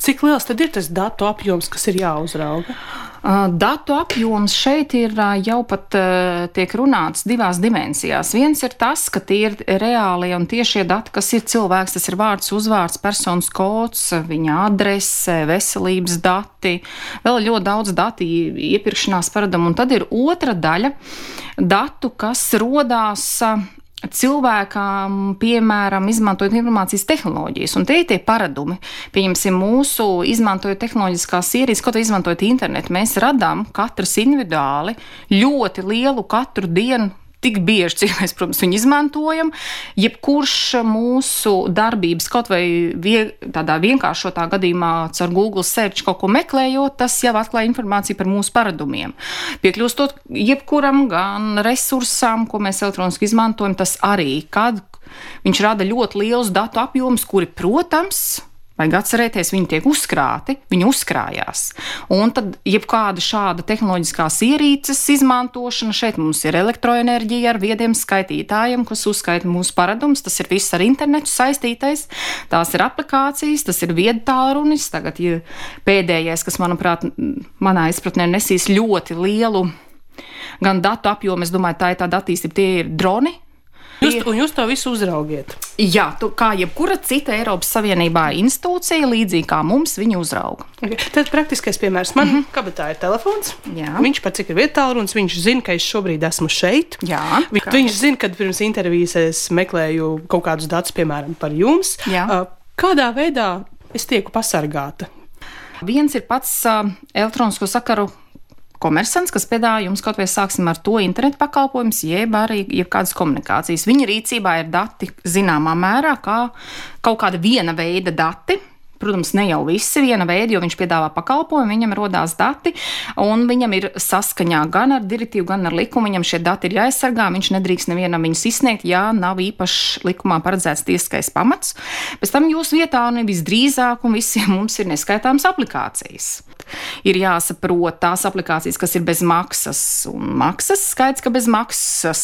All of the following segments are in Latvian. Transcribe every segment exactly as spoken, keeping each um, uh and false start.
Cik liels tad ir tas datu apjoms, kas ir jāuzrauga? Uh, datu apjoms šeit ir uh, jau pat uh, tiek runāts divās dimensijās. Viens ir tas, ka tie ir reālie un tiešie dati, kas ir cilvēks, tas ir vārds, uzvārds, personas kods, viņa adrese, veselības dati, vēl ļoti daudz dati, iepirkšanās paradumu. Un tad ir otra daļa datu, kas rodās uh, cilvēkām, piemēram, izmantojot informācijas tehnoloģijas, un tie ir tie paradumi. Pieņemsim, mūsu izmantojot tehnoloģiskās ierīces, kaut vai izmantojot internetu, mēs radām katrs individuāli ļoti lielu katru dienu, tik bieži, cik mēs, protams, viņu izmantojam. Jebkurš mūsu darbības, kaut vai vie, tādā vienkāršotā gadījumā caur Google search kaut ko meklējot, tas jau atklāja informāciju par mūsu paradumiem. Piekļūstot jebkuram gan resursām, ko mēs elektroniski izmantojam, tas arī, kad viņš rada ļoti lielus datu apjomus, kuri, protams, vajag atcerēties, viņi tiek uzkrāti, viņi uzkrājās. Un tad jebkāda šāda tehnoloģiskās ierīces izmantošana, šeit mums ir elektroenerģija ar viediem skaitītājiem, kas uzskaita mūsu paradumus, tas ir viss ar internetu saistītais, tās ir aplikācijas, tas ir viedtālrunis, tagad ja pēdējais, kas, manuprāt, manā izpratnē nesīs ļoti lielu gan datu apjomu, es domāju, tā ir tāda attīstība, tie ir droni. Jūs, un jūs to visu uzraugiet? Jā, tu, kā jebkura cita Eiropas Savienībā institūcija, līdzīgi kā mums, viņu uzrauga. Okay. Tad praktiskais piemērs. Man mm-hmm. kabatā ir telefons. Jā. Viņš pat cik ir viedtālrunis, viņš zina, ka es šobrīd esmu šeit. Jā, Vi, viņš zina, kad pirms intervijas es meklēju kaut kādus datus, piemēram, par jums. Jā. Kādā veidā es tieku pasargāta? Viens ir pats uh, elektronisko sakaru komersants, kas piedāvā jums kaut vai sāksim ar to internetu pakalpojumus, jeb arī jebkādas komunikācijas. Viņa rīcībā ir dati zināmā mērā, kā kaut kāda viena veida dati. Protams, ne jau visi viena veida, jo viņš piedāvā pakalpojumu, viņam rodās dati, un viņam ir saskaņā gan ar direktīvu, gan ar likumu. Viņam šie dati ir jāaizsargā, viņš nedrīkst nevienam viņus izsniegt, ja nav īpaši likumā paredzēts tiesiskais pamats. Pēc tam jūsu vietā un visdrīzāk, un visiem mums ir neskaitāmas aplikācijas. Ir jāsaprot tās aplikācijas, kas ir bez maksas, un maksas skaidrs, ka bez maksas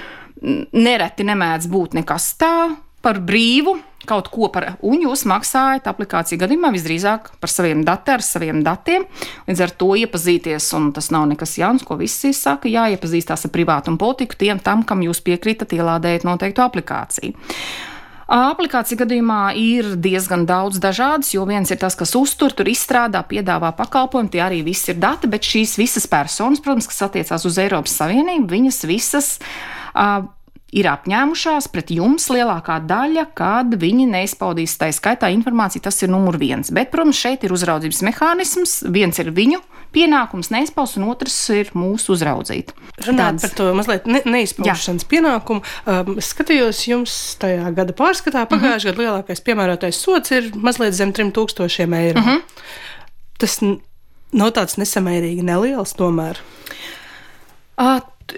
nereti nemēdz būt nekas tā par brīvu, kaut ko par, un jūs maksājat aplikāciju gadījumā visdrīzāk par saviem datiem, ar saviem datiem, līdz ar to iepazīties, un tas nav nekas jauns, ko visi saka, jāiepazīstās ar privātu un politiku tiem tam, kam jūs piekrītat ielādējat noteiktu aplikāciju. Aplikācija gadījumā ir diezgan daudz dažādas, jo viens ir tas, kas uztur, tur izstrādā, piedāvā pakalpojumu, tie arī viss ir dati, bet šīs visas personas, protams, kas attiecās uz Eiropas Savienību, viņas visas uh, ir apņēmušās pret jums lielākā daļa, kad viņi neizpaudīs tā skaitā informāciju, tas ir numur viens. Bet, protams, šeit ir uzraudzības mehānisms, viens ir viņu pienākums neizpaust, un otrs ir mūsu uzraudzīt. Runāt par to mazliet ne, neizpaušanas pienākumu. Um, es skatījos jums tajā gada pārskatā, pagājušajā uh-huh. gada lielākais piemērotais sods ir mazliet zem trim tūkstošiem eiro. Uh-huh. Tas nav tāds nesamērīgi neliels tomēr. Uh,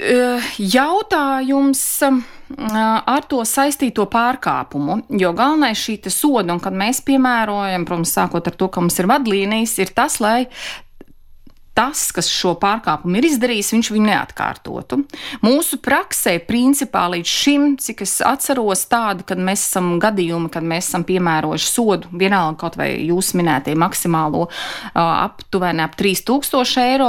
Jautājums ar to saistīto pārkāpumu, jo galvenais šī te soda, un kad mēs piemērojam, protams, sākot ar to, ka mums ir vadlīnijas, ir tas, lai tas, kas šo pārkāpumu ir izdarījis, viņš viņu neatkārtotu. Mūsu praksē, principā līdz šim, cik es atceros tādu, kad mēs esam gadījumi, kad mēs esam piemērojuši sodu, vienalga kaut vai jūs minētie maksimālo aptuveni ap trīs tūkstoši eiro,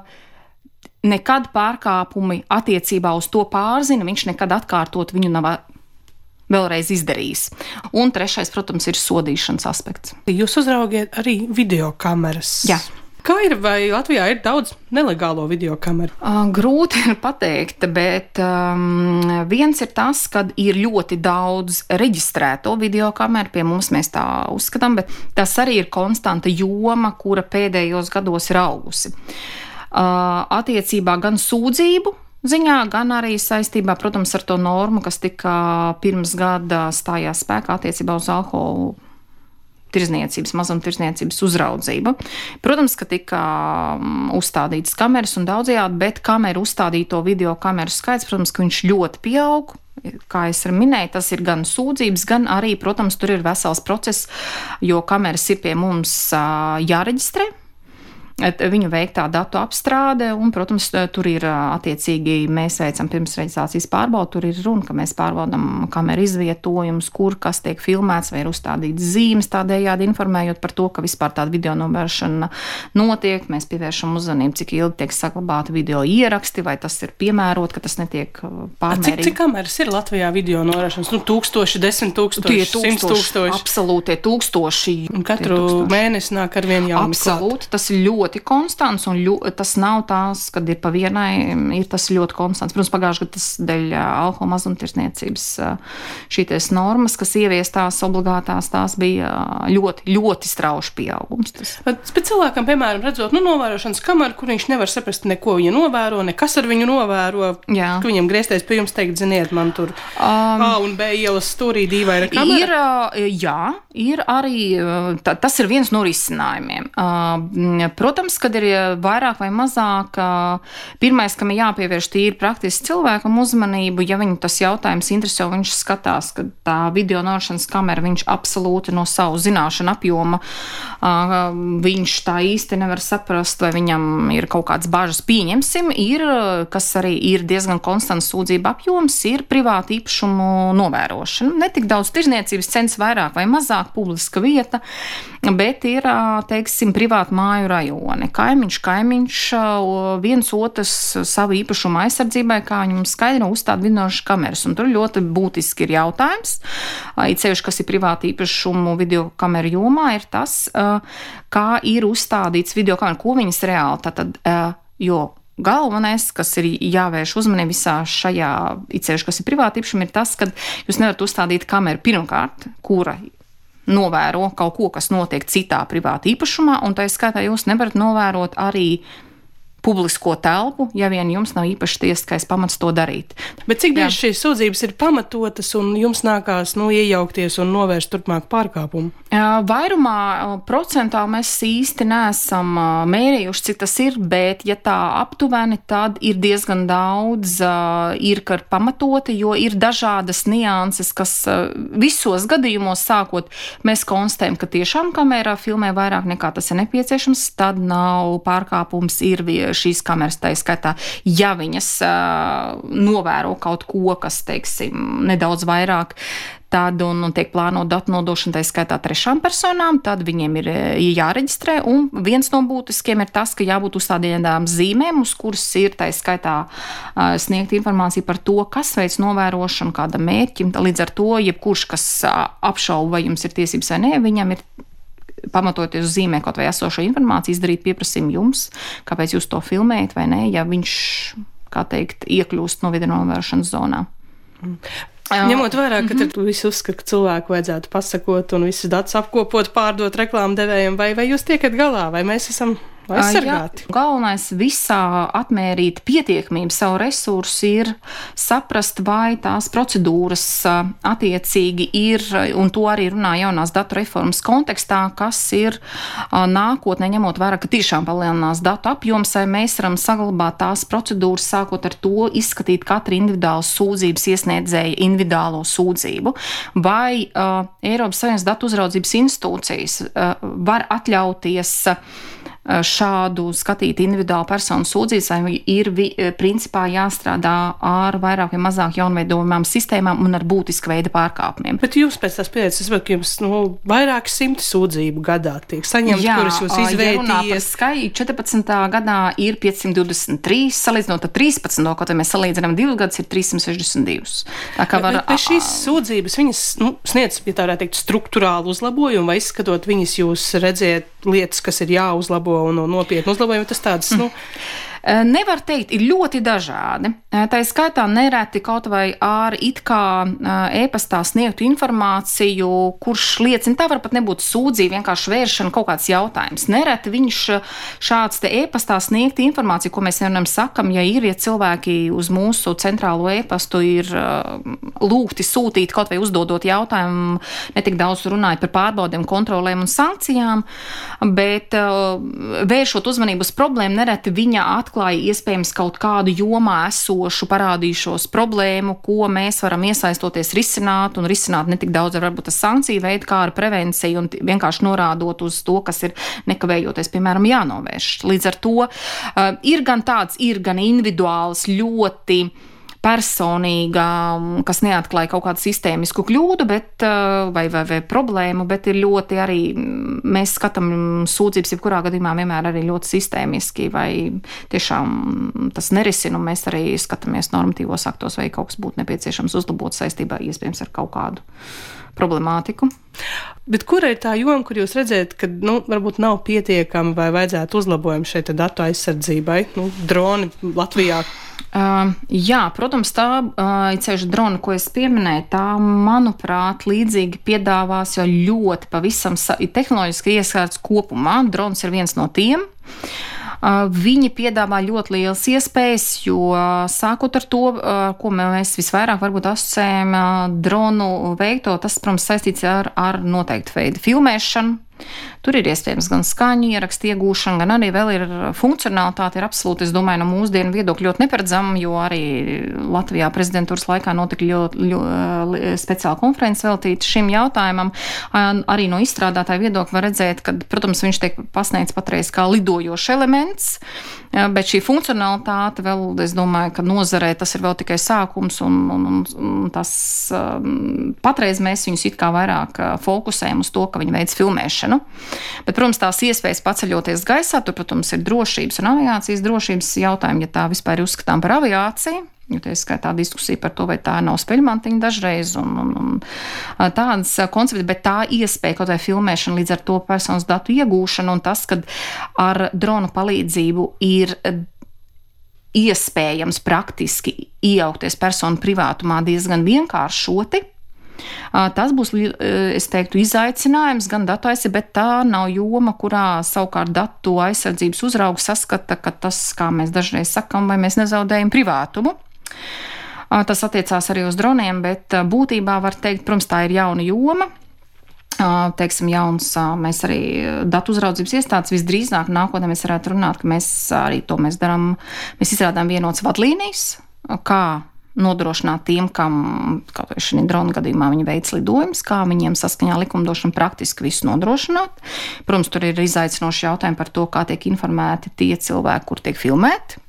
nekad pārkāpumi attiecībā uz to pārzina, viņš nekad atkārtot viņu nav vēlreiz izdarījis. Un trešais, protams, ir sodīšanas aspekts. Jūs uzraugiet arī videokameras. Jā. Kā ir, vai Latvijā ir daudz nelegālo videokameru? Uh, grūti ir pateikt, bet um, viens ir tas, kad ir ļoti daudz reģistrēto videokameru, pie mums mēs tā uzskatām, bet tas arī ir konstanta joma, kura pēdējos gados ir augusi. Uh, attiecībā gan sūdzību ziņā, gan arī saistībā, protams, ar to normu, kas tika pirms gada stājās spēkā attiecībā uz alkoholu tirzniecības, mazumtirzniecības uzraudzība. Protams, ka tika uzstādītas kameras un daudzajādi, bet kameru uzstādīto video kameru skaits, protams, ka viņš ļoti pieaug. Kā es arī minēju, tas ir gan sūdzības, gan arī, protams, tur ir vesels process, jo kameras ir pie mums jāreģistrē. viņu veiktā datu apstrāde, un, protams, tur ir attiecīgi, mēs veicam pirms reģistrācijas pārbaudu, tur ir runa, ka mēs pārbaudam kameru izvietojumus, kur kas tiek filmēts, vai ir uzstādīts zīmes, tādējādi informējot par to, ka vispār tāda video novēršana notiek. Mēs pievēršam uzmanību, cik ilgi tiek saglabāti video ieraksti, vai tas ir piemērot, ka tas netiek pārmērīgi. Cik, cik kameras ir Latvijā video novēršanas? Nu, tūkstoši, desmit tūkstoši, simts tūkstoši. Absolūti, tūkstoši. Un katru tūkstoši. Mēnesi nāk ar vienu jaunu. Absolūti, tas ir ļoti konstants, un ļo, tas nav tās, kad ir pa vienai, ir tas ļoti konstants. Protams, pagājuši, ka tas dēļ alkohola mazumtirdzniecības šīties normas, kas ieviestās obligātās, tās bija ļoti, ļoti strauši pieaugums. Tas. Bet cilvēkam, piemēram, redzot, nu, novērošanas kameru, kur viņš nevar saprast neko viņa novēro, nekas ar viņu novēro, Jā. Ka viņam griezties pie jums teikt, ziniet, man tur um, A un B ielas stūrī dīvaina kamera. Ir, jā, ir arī, tā, tas ir viens no risinājumiem. Protams, kad ir vairāk vai mazāk, pirmais, kam ir jāpievērš tīri praktiski cilvēkam uzmanību, ja viņu tas jautājums interesē, viņš skatās, ka tā video novēršanas kamera, viņš absolūti no savu zināšanu apjoma, viņš tā īsti nevar saprast, vai viņam ir kaut kāds bažas pieņemsim, ir, kas arī ir diezgan konstants sūdzība apjoms, ir privāta īpašumu novērošana. Ne tik daudz tirzniecības cenas, vairāk vai mazāk publiska vieta, bet ir, teiksim, privāta māju rajoni. Kaimiņš, kaimiņš, viens otrs savu īpašumu aizsardzībai, kā viņam skaidri uzstāda videonovērošanas kameras. Un tur ļoti būtiski ir jautājums, it sevišķi, kas ir privāta īpašumu video kameru jomā, ir tas, kā ir uzstādīts video kameru, ko viņas reāli. Tātad, jo galvenais, kas ir jāvērš uzmanību visā šajā, it sevišķi, kas ir privāta īpašuma, ir tas, ka jūs nevarat uzstādīt kameru pirmkārt, kura novēro kaut ko, kas notiek citā privāta īpašumā, un tā skaitā jūs nevarat novērot arī publisko telpu, ja vien jums nav īpaši tiesiskais pamats to darīt. Bet cik bieži šīs sūdzības ir pamatotas un jums nākās nu, iejaukties un novērst turpmāk pārkāpumu? Vairumā procentā mēs īsti neesam mērījuši, cik tas ir, bet ja tā aptuveni, tad ir diezgan daudz, ir kar pamatoti, jo ir dažādas nianses, kas visos gadījumos sākot, mēs konstatējam, ka tiešām kamerā filmē vairāk nekā tas ir nepieciešams, tad nav pārkāpums, ir šīs kameras tā skaitā, ja viņas uh, novēro kaut ko, kas, teiksim, nedaudz vairāk, tad un, un tiek plānot datu nodošana tā skaitā trešām personām, tad viņiem ir jāreģistrē, un viens no būtiskiem ir tas, ka jābūt uzstādījām zīmēm, uz kuras ir tā skaitā uh, sniegt informāciju par to, kas veic novērošanu, kāda mērķim, līdz ar to, jebkurš, kas uh, apšauba, vai jums ir tiesības vai nē, viņam ir pamatoties uz zīmē kaut vai esošo informāciju, izdarīt pieprasījumu jums, kāpēc jūs to filmējat vai nē, ja viņš, kā teikt, iekļūst no video novēršanas zonā. Mm. Ņemot vērā, ka mm-hmm. visi uzskata, ka cilvēku vajadzētu pasakot un visus datus apkopot, pārdot reklāmu devējiem, vai, vai jūs tiekat galā, vai mēs esam aizsargāti? Jā, galvenais visā atmērīt pietiekamību savu resursu ir saprast, vai tās procedūras attiecīgi ir, un to arī runā jaunās datu reformas kontekstā, kas ir nākotnē, ņemot vērā, ka tiešām palielinās datu apjoms, vai mēs varam saglabāt tās procedūras, sākot ar to izskatīt katru individuālu sūdzības iesniedzēju individuālo sūdzību, vai uh, Eiropas Savienības datu uzraudzības institūcijas uh, var atļauties šādu skatīt individuālu personu sūdzības, vai ir vi, principā jāstrādā ar vairāk vai mazāk jaunveidojumām sistēmām un ar būtiska veida pārkāpumiem. Bet jūs pēc tās pieredzes, es varu jums nu, vairāk simti sūdzību gadā tiek saņemt, Jā, kuras jūs izvērtījiet. Ja skaļi, četrpadsmitā gadā ir piecsimt divdesmit trīs, salīdzinot ar trīspadsmito, kaut vai mēs salīdzinām divus gadus, ir trīssimt sešdesmit divas. Tā kā var... Bet, bet šīs sūdzības, viņas nu, sniedz, ja tā varētu teikt, struktūrālu uzlabojumu, vai izskatot viņas jūs redziet lietas, kas ir jāuzlabo un nopietni uzlabojumi, tas tāds, nu... Nevar teikt, ir ļoti dažādi. Tā skaitā nereti kaut vai ar it kā e-pastā sniegtu informāciju, kurš liecina, tā var pat nebūt sūdzība, vienkārši vēršana kaut kāds jautājums. Nereti viņš šāds te e-pastā sniegta informācija, ko mēs vienam sakam, ja ir, ja cilvēki uz mūsu centrālo e-pastu ir lūgti sūtīt kaut vai uzdodot jautājumu, netik daudz runājot par pārbaudēm, kontrolēm un sankcijām, bet vēršot uzmanību uz problēmu, nereti viņa at atklāja iespējams kaut kādu jomā esošu parādīšos problēmu, ko mēs varam iesaistoties risināt un risināt ne tik daudz ar varbūt sankciju veidu, kā ar prevenciju un vienkārši norādot uz to, kas ir nekavējoties, piemēram, jānovērš. Līdz ar to uh, ir gan tāds, ir gan individuāls, ļoti personīga, kas neatklāja kaut kādu sistēmisku kļūdu, bet, vai, vai, vai problēmu, bet ir ļoti arī, mēs skatām sūdzības, jebkurā gadījumā vienmēr arī ļoti sistēmiski, vai tiešām tas nerisina, un mēs arī skatāmies normatīvos aktos, vai kaut kas būtu nepieciešams uzlabot saistībā, iespējams, ar kaut kādu problemātiku. Bet kura ir tā joma, kur jūs redzēt, ka, nu, varbūt nav pietiekami vai vajadzētu uzlabojumu šeit datu aizsardzībai? Nu, droni Latvijā. Uh, jā, protams, tā uh, ceļš drona, ko es pieminēju, tā, manuprāt, līdzīgi piedāvās jau ļoti pavisam tehnoloģiski ieskārts kopumā. Drons ir viens no tiem. Uh, viņi piedāvā ļoti lielas iespējas, jo uh, sākot ar to, uh, ko mēs visvairāk varbūt asociējam uh, dronu veikto, tas, protams, saistīts ar, ar noteiktu veidu filmēšanu. Tur ir iespējams gan skaņu ierakstu iegūšana, gan arī vēl ir funkcionalitāte, ir absolūti, es domāju, no mūsdienu viedokļa ļoti neparedzama, jo arī Latvijā prezidentūras laikā notika ļoti, ļoti speciāla konferences veltīta šim jautājumam. Arī no izstrādātāja viedokļa var redzēt, ka, protams, viņš tiek pasniegts patreiz kā lidojošs elements, bet šī funkcionalitāte vēl, es domāju, ka nozarē tas ir vēl tikai sākums, un, un, un tas patreiz mēs viņus it kā vairāk fokusējam uz to, ka viņi veids filmēšanu. Bet, protams, tās iespējas paceļoties gaisā, tur, protams, ir drošības un aviācijas drošības jautājumi, ja tā vispār ir uzskatām par aviāciju, jo tā ir skaitā diskusija par to, vai tā nav speļmantiņa dažreiz un, un, un tādas koncepti, bet tā iespēja kaut vai filmēšana, līdz ar to personas datu iegūšana un tas, kad ar dronu palīdzību ir iespējams praktiski iejaukties personu privātumā diezgan vienkāršoti. Tas būs, es teiktu, izaicinājums gan datu aizsardzībai, bet tā nav joma, kurā savukārt datu aizsardzības uzraugs saskata, ka tas, kā mēs dažreiz sakam, vai mēs nezaudējam privātumu. Tas attiecās arī uz droniem, bet būtībā var teikt, protams, tā ir jauna joma. Teiksim, jauns, mēs arī datu uzraudzības iestādes visdrīzāk nākotnē mēs varētu runāt, ka mēs arī to mēs darām, mēs izrādām vienotas vadlīnijas, kā nodrošināt tiem, kam, kaut vai šī drona gadījumā viņi veic lidojumus, kā viņiem saskaņā likumdošana praktiski visu nodrošināt. Protams, tur ir izaicinoši jautājumi par to, kā tiek informēti tie cilvēki, kur tiek filmēti,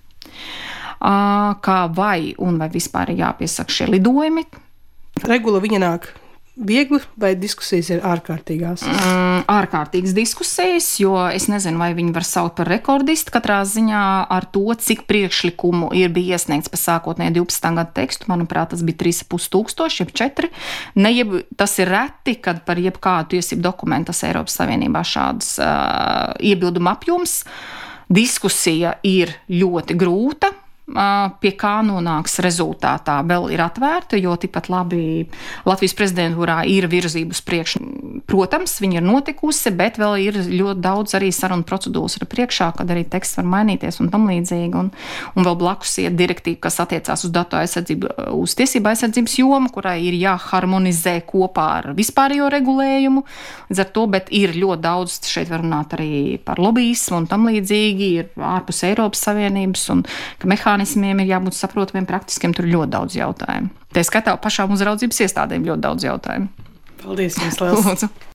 kā vai un vai vispār ir jāpiesaka šie lidojumi. Regula viņa nāk viegli vai diskusijas ir ārkārtīgās? Mm, ārkārtīgas diskusijas, jo es nezinu, vai viņi var saukt par rekordistu katrā ziņā ar to, cik priekšlikumu ir bija iesniegts par sākotnēju divpadsmitā gada tekstu. Manuprāt, tas bija trīs ar pus tūkstoši, jeb četri. Ne, jeb, tas ir reti, kad par jebkādu tiesību dokumentu tas Eiropas Savienībā šādas uh, iebildumu apjoms. Diskusija ir ļoti grūta. Pie kā nonāks rezultātā vēl ir atvērta, jo tikpat labi Latvijas prezidentūrā ir virzību uz priekšu. Protams, viņa ir notikusi, bet vēl ir ļoti daudz arī sarunu procedūras ar priekšā, kad arī teksts var mainīties un tam līdzīgi. Un, un vēl blakus iet direktīva, kas attiecās uz datu aizsardzību, uz tiesību aizsardzības jomu, kurai ir jāharmonizē kopā ar vispārējo regulējumu. Līdz ar to, bet ir ļoti daudz, šeit var runāt arī par lobbyismu un tam līdzīgi, ir ārpus Eiropas Savienības un ka mehānismi ir jābūt saprotamiem praktiskiem, tur ir ļoti daudz jautājumu. Tā skatā pašām uzraudzības iestādēm ļoti daudz jautājumu. Paldies jums, Liels!